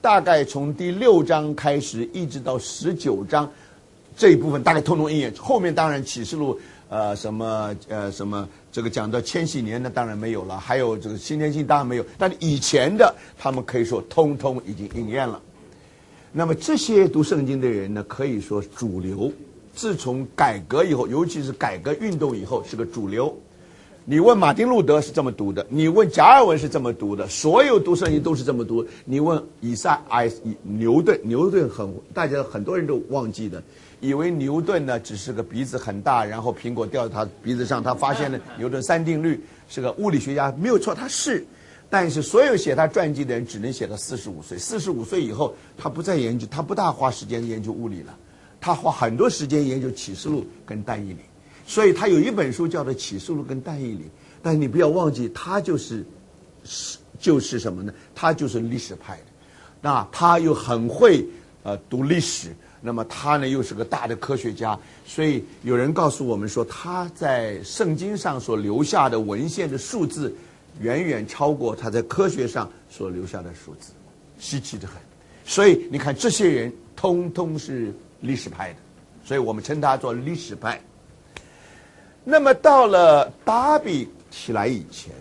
大概从第6章开始一直到19章这一部分大概通通应验。后面当然启示录什么这个讲到千禧年的当然没有了，还有这个新天新当然没有，但是以前的他们可以说通通已经应验了。那么这些读圣经的人呢，可以说主流，自从改革以后，尤其是改革运动以后是个主流。你问马丁路德是这么读的，你问加尔文是这么读的，所有读圣经都是这么读。你问牛顿大家很多人都忘记的，以为牛顿呢只是个鼻子很大，然后苹果掉在他鼻子上，他发现了牛顿三定律，是个物理学家，没有错，他是。但是所有写他传记的人只能写到45岁，45岁以后他不再研究，他不大花时间研究物理了，他花很多时间研究启示录跟但以理。所以他有一本书叫做《启示录》跟《但以理》，但是你不要忘记，他就是什么呢？他就是历史派的，那他又很会读历史，那么他呢又是个大的科学家，所以有人告诉我们说，他在圣经上所留下的文献的数字，远远超过他在科学上所留下的数字，稀奇得很。所以你看，这些人通通是历史派的，所以我们称他做历史派。那么到了达比起来以前，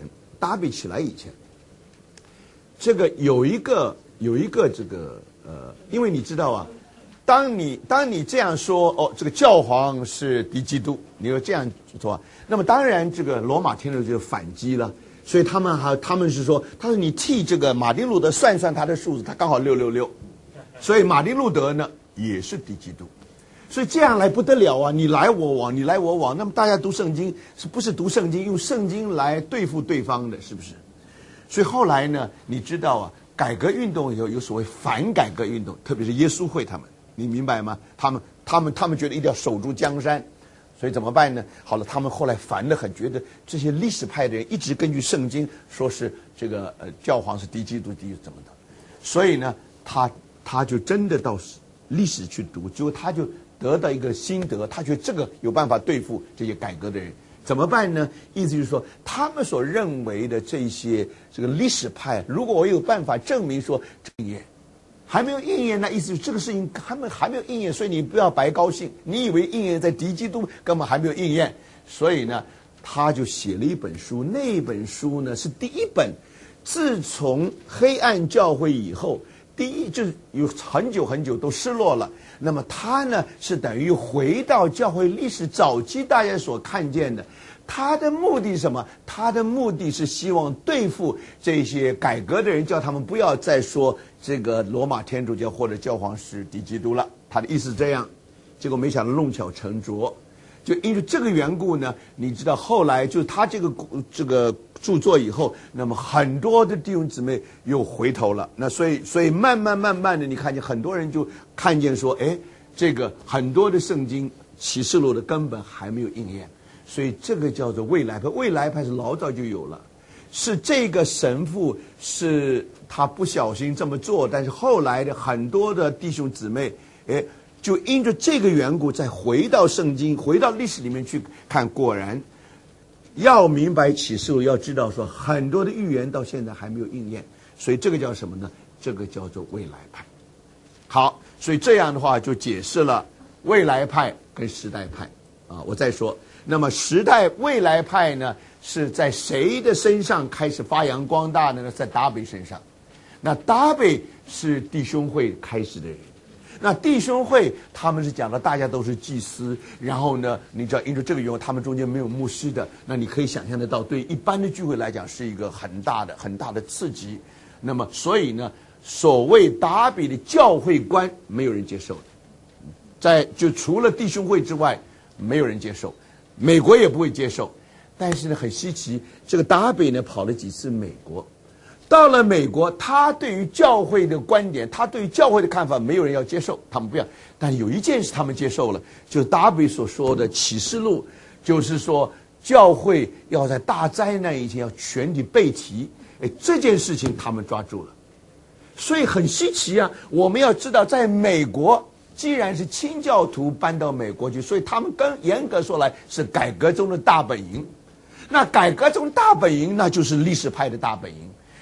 这个有一个这个因为你知道啊，当你这样说这个教皇是敌基督，你要这样说，那么当然这个罗马天主就反击了，所以他们是说，他说你替这个马丁路德算算他的数字，他刚好666，所以马丁路德呢也是敌基督。所以这样来不得了啊！你来我往，你来我往，那么大家读圣经是不是读圣经用圣经来对付对方的，是不是？所以后来呢，你知道啊，改革运动以后有所谓反改革运动，特别是耶稣会他们，你明白吗？他们觉得一定要守住江山，所以怎么办呢？好了，他们后来烦得很，觉得这些历史派的人一直根据圣经说是这个教皇是敌基督怎么的，所以呢，他就真的到历史去读，结果他就得到一个心得，他觉得这个有办法对付这些改革的人，怎么办呢？意思就是说，他们所认为的这些这个历史派，如果我有办法证明说应验，还没有应验，那意思就是这个事情他们还没有应验，所以你不要白高兴，你以为应验在敌基督，根本还没有应验。所以呢，他就写了一本书，那本书呢是第一本，自从黑暗教会以后。第一就是有很久很久都失落了，那么他呢是等于回到教会历史早期大家所看见的，他的目的是什么？他的目的是希望对付这些改革的人，叫他们不要再说这个罗马天主教或者教皇是敌基督了，他的意思是这样。结果没想到弄巧成拙，就因为这个缘故呢，你知道后来就是他这个著作以后，那么很多的弟兄姊妹又回头了，那所以慢慢的，你看见很多人就看见说，哎，这个很多的圣经启示录的根本还没有应验，所以这个叫做未来派。未来派是老早就有了，是这个神父是他不小心这么做，但是后来的很多的弟兄姊妹，哎，就因着这个缘故，再回到圣经，回到历史里面去看，果然。要明白启示录，要知道说很多的预言到现在还没有应验，所以这个叫什么呢？这个叫做未来派。好，所以这样的话就解释了未来派跟时代派啊。我再说，那么未来派呢是在谁的身上开始发扬光大的呢？在达比身上。那达比是弟兄会开始的人。那弟兄会他们是讲的大家都是祭司，然后呢你知道因为这个缘故他们中间没有牧师的，那你可以想象得到对一般的聚会来讲是一个很大的刺激。那么所以呢所谓达比的教会观没有人接受的，就除了弟兄会之外没有人接受，美国也不会接受。但是呢很稀奇，这个达比呢跑了几次美国，到了美国，他对于教会的观点，他对于教会的看法，没有人要接受，他们不要。但有一件事他们接受了，就是达比所说的启示录，就是说教会要在大灾难以前要全体被提，这件事情他们抓住了。所以很稀奇啊，我们要知道，在美国，既然是清教徒搬到美国去，所以他们严格说来是改革中的大本营。那改革中大本营，那就是历史派的大本营。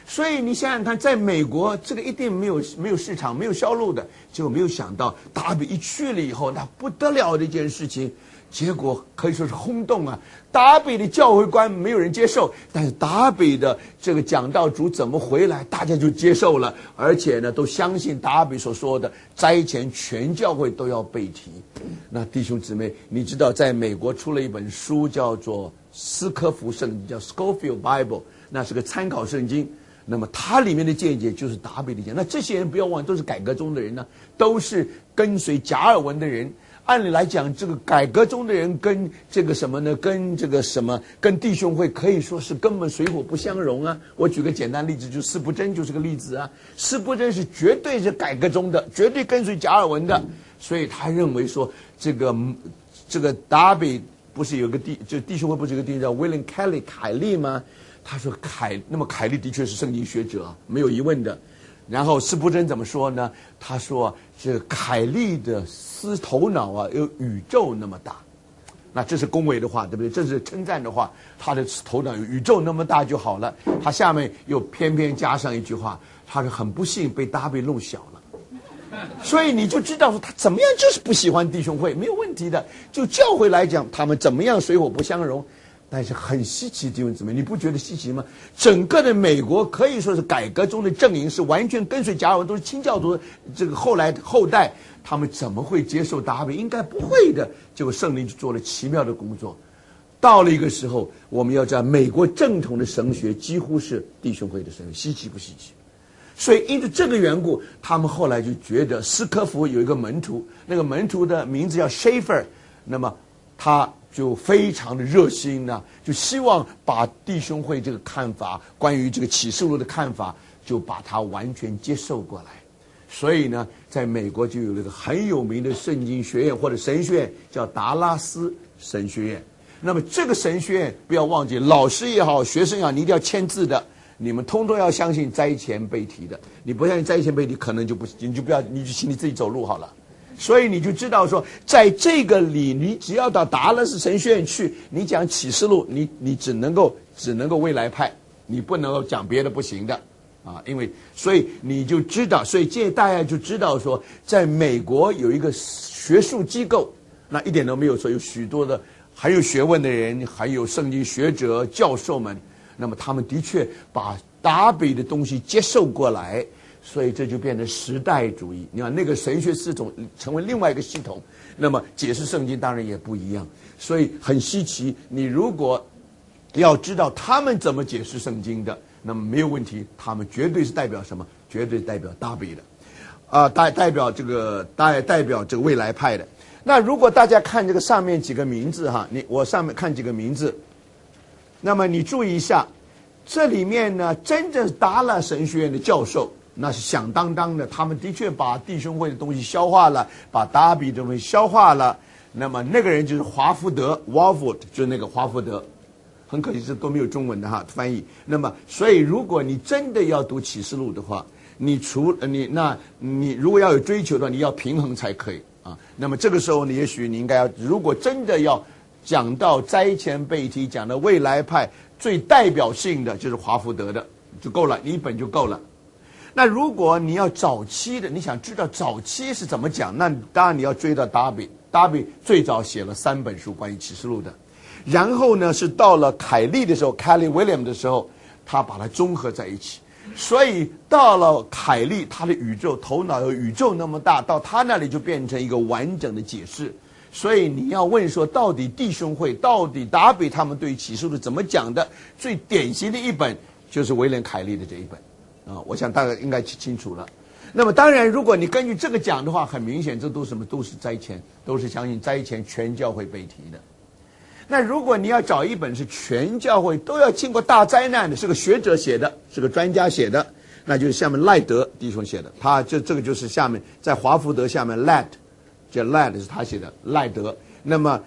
所以你想想看，在美国这个一定没有市场，没有销路的。结果没有想到达比一去了以后，那不得了的一件事情，结果可以说是轰动啊！达比的教会观没有人接受，但是达比的这个讲道主怎么回来，大家就接受了，而且呢都相信达比所说的灾前全教会都要被提。那弟兄姊妹，你知道在美国出了一本书叫做斯科福圣经，叫 Scofield Bible， 那是个参考圣经。那么它里面的见解就是达比的见解。那这些人不要忘，都是改革中的人呢，都是跟随加尔文的人。按理来讲，这个改革中的人跟这个什么呢？跟这个什么？跟弟兄会可以说是根本水火不相容啊！我举个简单例子，就司布真就是个例子啊。司布真是绝对是改革中的，绝对跟随加尔文的，所以他认为说这个达比不是有个弟兄会不是有个弟兄叫 William Kelly 凯利吗？他说那么凯利的确是圣经学者，没有疑问的。然后司布真怎么说呢？他说这个凯利的头脑啊有宇宙那么大，那这是恭维的话，对不对？这是称赞的话，他的头脑有宇宙那么大就好了。他下面又偏偏加上一句话，他是很不幸被达比弄小了。所以你就知道说他怎么样就是不喜欢弟兄会，没有问题的。就教会来讲，他们怎么样水火不相容。但是很稀奇，弟兄姊妹，你不觉得稀奇吗？整个的美国可以说是改革中的阵营是完全跟随加尔文，都是清教徒。这个后代，他们怎么会接受达比？应该不会的。结果圣灵就做了奇妙的工作。到了一个时候，我们要知道，美国正统的神学几乎是弟兄会的神学，稀奇不稀奇？所以因着这个缘故，他们后来就觉得斯科夫有一个门徒，那个门徒的名字叫 Schaeffer， 那么他就非常的热心呢，就希望把弟兄会这个看法，关于这个启示录的看法，就把它完全接受过来。所以呢，在美国就有了一个很有名的圣经学院或者神学院，叫达拉斯神学院。那么这个神学院不要忘记，老师也好，学生也好，你一定要签字的。你们通通要相信灾前被提的，你不相信灾前被提，可能就不，你就不要，你就请你自己走路好了。所以你就知道说，在这个里，你只要到达拉斯神学院去，你讲启示录，你只能够未来派，你不能够讲别的不行的啊。因为所以你就知道，所以这大家就知道说，在美国有一个学术机构，那一点都没有错，有许多的很有学问的人，还有圣经学者、教授们，那么他们的确把达比的东西接受过来。所以这就变成时代主义。你看那个神学系统成为另外一个系统，那么解释圣经当然也不一样。所以很稀奇，你如果要知道他们怎么解释圣经的，那么没有问题，他们绝对是代表什么？绝对代表达比的，代表这个未来派的。那如果大家看这个上面几个名字哈，我上面看几个名字，那么你注意一下，这里面呢，真正达拉神学院的教授。那是响当当的，他们的确把弟兄会的东西消化了，把达比的东西消化了。那么那个人就是华福德 ，Warford 就是那个华福德，很可惜这都没有中文的哈翻译。那么所以如果你真的要读启示录的话，你如果要有追求的话，你要平衡才可以啊。那么这个时候呢，也许你应该要，如果真的要讲到灾前被提，讲到未来派最代表性的就是华福德的就够了，你一本就够了。那如果你要早期的，你想知道早期是怎么讲，那当然你要追到达比。达比最早写了3本书关于启示录的，然后呢是到了凯利的时候 ，Kelly William 的时候，他把它综合在一起。所以到了凯利，他的头脑有宇宙那么大，到他那里就变成一个完整的解释。所以你要问说，到底弟兄会，到底达比他们对启示录怎么讲的？最典型的一本就是威廉凯利的这一本。我想大家应该清楚了。那么当然，如果你根据这个讲的话，很明显，这都是什么？都是灾前，都是相信灾前全教会被提的。那如果你要找一本是全教会都要经过大灾难的，是个学者写的，是个专家写的，那就是下面赖德弟兄写的。他这个就是下面在华福德下面 Ladd 是他写的赖德。那么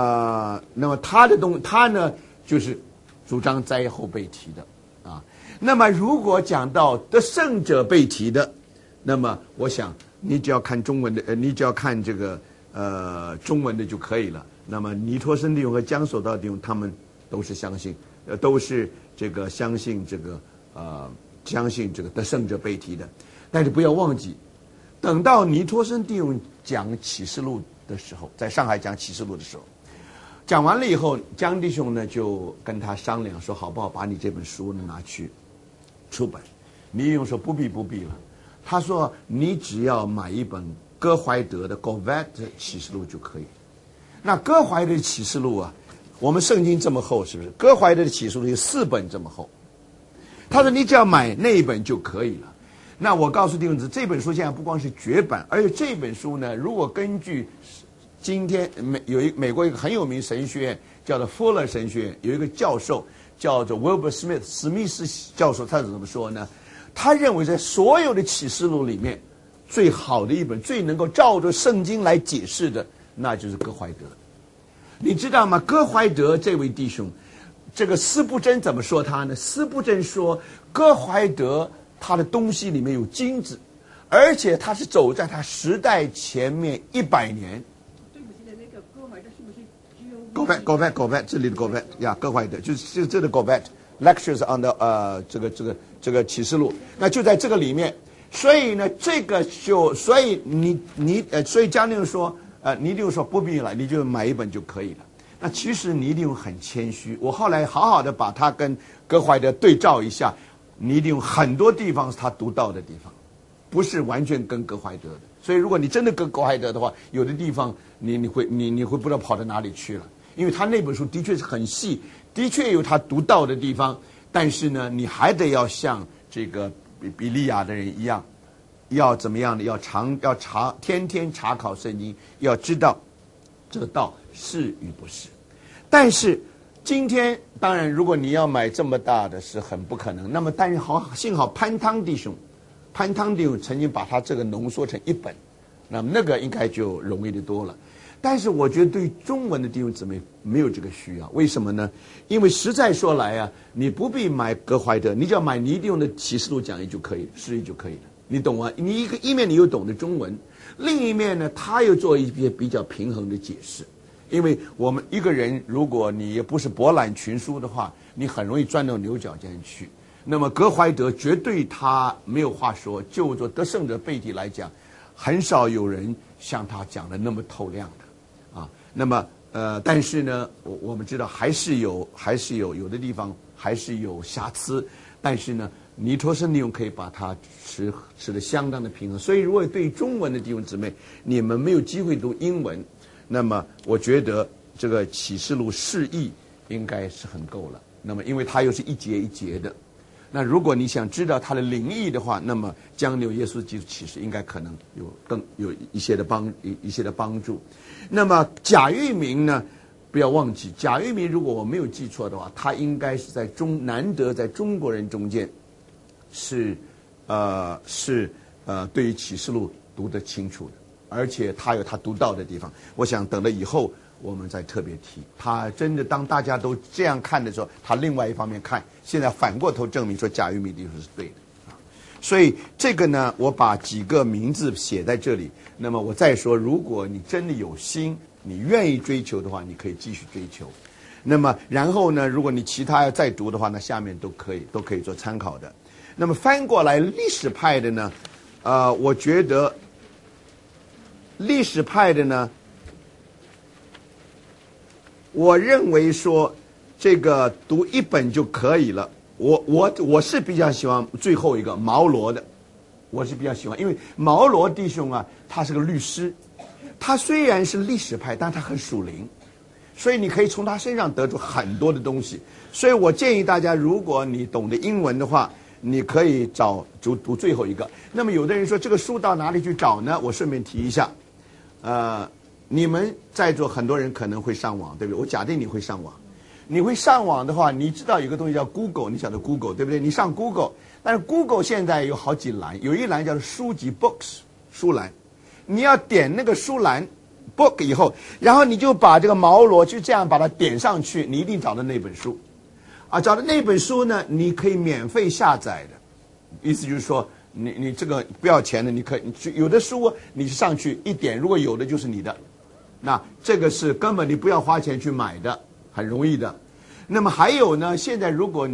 他呢就是主张灾后被提的。那么如果讲到得胜者被提的，那么我想你只要看中文的，你只要看这个中文的就可以了。那么尼托生弟兄和江守道弟兄他们都是相信，都是这个相信这个相信这个得胜者被提的。但是不要忘记，等到尼托生弟兄讲启示录的时候，在上海讲启示录的时候，讲完了以后，江弟兄呢就跟他商量说，好不好把你这本书拿去出版？尼弟兄说不必了。他说你只要买一本哥怀德的 Govet 启示录就可以。那哥怀德的启示录啊，我们圣经这么厚，是不是？哥怀德的启示录有4本这么厚。他说你只要买那一本就可以了。那我告诉弟兄姊妹，这本书现在不光是绝版，而且这本书呢，如果根据今天美国一个很有名神学院叫做 Fuller 神学院，有一个教授叫做 Wilbur Smith 史密斯教授，他是怎么说呢？他认为在所有的启示录里面，最好的一本，最能够照着圣经来解释的，那就是哥怀德。你知道吗？哥怀德这位弟兄，这个司布真怎么说他呢？司布真说，哥怀德他的东西里面有金子，而且他是走在他时代前面100年。 对不起的那个哥怀德是不是 Govet 这里的 Govet 呀，哥怀德就是这个 Govet Lectures on the 这个启示录，那就在这个里面。所以呢，这个就所以所以江弟兄说，尼弟兄说不必了，你就买一本就可以了。那其实尼弟兄很谦虚，我后来好好的把他跟哥怀德对照一下，尼弟兄很多地方是他独到的地方，不是完全跟哥怀德的。所以如果你真的跟哥怀德的话，有的地方你会不知道跑到哪里去了，因为他那本书的确是很细，的确有他独到的地方，但是呢，你还得要像这个比利亚的人一样，要怎么样的？要天天查考圣经，要知道这个道是与不是。但是今天当然，如果你要买这么大的是很不可能。那么，但是幸好潘汤弟兄曾经把他这个浓缩成1本，那么那个应该就容易的多了。但是我觉得对中文的弟兄姊妹没有这个需要，为什么呢？因为实在说来啊，你不必买哥怀德，你只要买尼弟兄的启示录讲义就可以，释义就可以了。你懂吗？你一面你又懂得中文，另一面呢，他又做一些比较平衡的解释。因为我们一个人，如果你也不是博览群书的话，你很容易钻到牛角尖去。那么哥怀德绝对他没有话说，就做得胜者背题来讲，很少有人像他讲的那么透亮的啊。那么但是呢，我们知道还是有的地方还是有瑕疵，但是呢，尼托生弟兄可以把它持得相当的平衡。所以如果对中文的弟兄姊妹，你们没有机会读英文，那么我觉得这个启示录释义应该是很够了。那么因为它又是一节一节的，那如果你想知道它的灵意的话，那么将有耶稣基督启示应该可能有一些的帮助。那么贾玉明呢，不要忘记，贾玉明如果我没有记错的话，他应该是难得在中国人中间是对于启示录读得清楚的，而且他有他独到的地方。我想等了以后我们再特别提。他真的当大家都这样看的时候，他另外一方面看，现在反过头证明说贾玉明的是对的啊。所以这个呢，我把几个名字写在这里。那么我再说，如果你真的有心，你愿意追求的话，你可以继续追求。那么然后呢，如果你其他要再读的话，那下面都可以做参考的。那么翻过来历史派的呢，我觉得历史派的呢，我认为说这个读1本就可以了。我是比较喜欢最后一个毛罗的，我是比较喜欢，因为毛罗弟兄啊，他是个律师，他虽然是历史派，但他很属灵，所以你可以从他身上得出很多的东西。所以我建议大家，如果你懂得英文的话，你可以读最后一个。那么有的人说这个书到哪里去找呢？我顺便提一下，你们在座很多人可能会上网，对不对？我假定你会上网。你会上网的话，你知道有个东西叫 Google， 你晓得 Google 对不对？你上 Google， 但是 Google 现在有好几栏，有一栏叫做书籍 Books 书栏，你要点那个书栏 Book 以后，然后你就把这个毛罗就这样把它点上去，你一定找到那本书。找到那本书呢，你可以免费下载的，意思就是说，你这个不要钱的，你可以有的书你上去一点，如果有的就是你的，那这个是根本你不要花钱去买的，很容易的。那么还有呢，现在如果